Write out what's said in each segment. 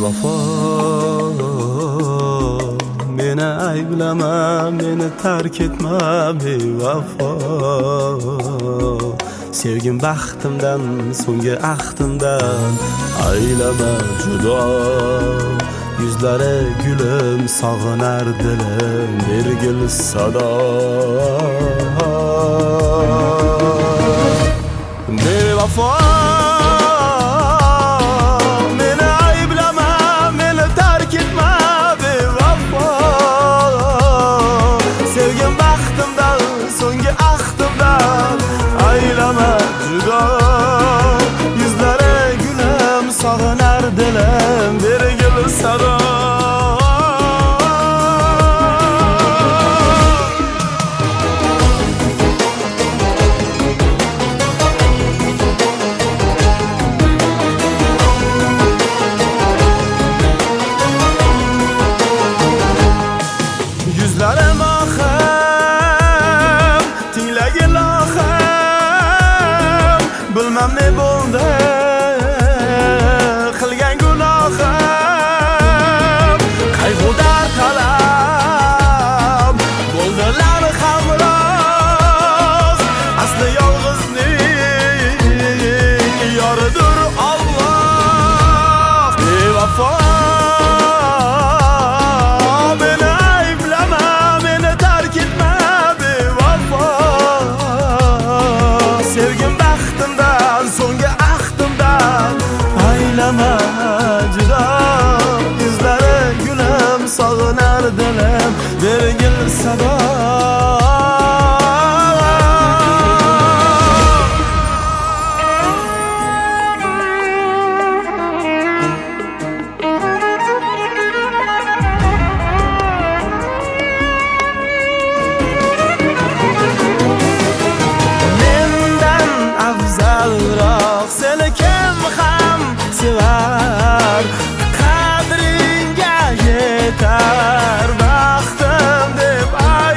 Bevafo meni ayblama, meni tark etma bevafo. Sevgim baxtimdan, so'nggi ahdimdan aylama judo. Yuzlari gulum, sog'inar dilim, bergil sado. Bevafo meni ayblama, meni tark etma bevafo. Sevgim baxtimdan, so'nggi ahdimdan aylama judo. Yuzlari gulum, sog'inar dilim, bergil sado. Yuzlarim oxim, tinglagin oxim, bilmam ne bo'ldi qilgan gunohim. Qayg'uda talab bo'ldilar hamroh, asli yolg'izlik yoridir Alloh. Bevafo sevgim baxtimdan, so'nggi ahdimdan aylama judo. Yuzlari gulum, sog'inar dilim, bergil sado. Seni kim ham sevar, qadringga yetar, baxtim deb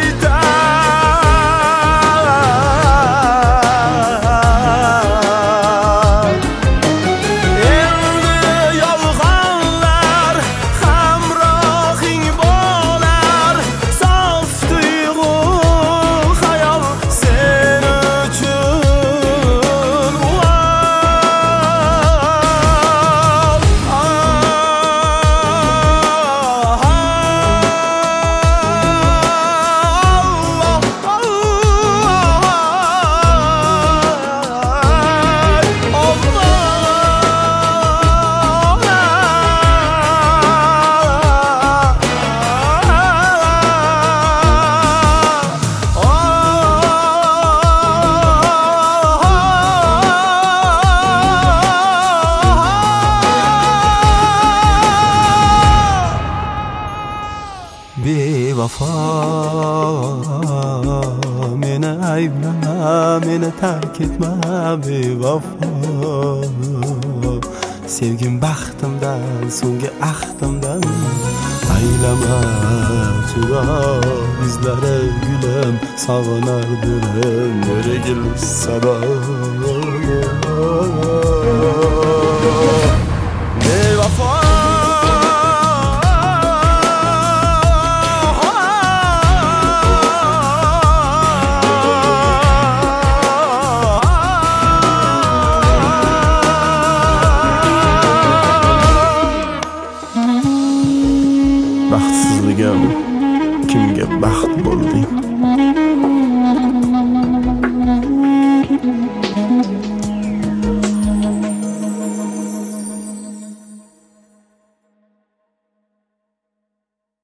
aytar. Endi yolg'onlar hamrohing bo'lar, sof tuyg'u xayol sen uchun. Bevafo meni ayblama, meni tark etma bevafo. Sevgim baxtimdan, so'nggi ahdimdan aylama judo. Yuzlari gulum, sog'inar dilim, bergil sado. Bevafo baxtsizligim kimga baxt bo'lding?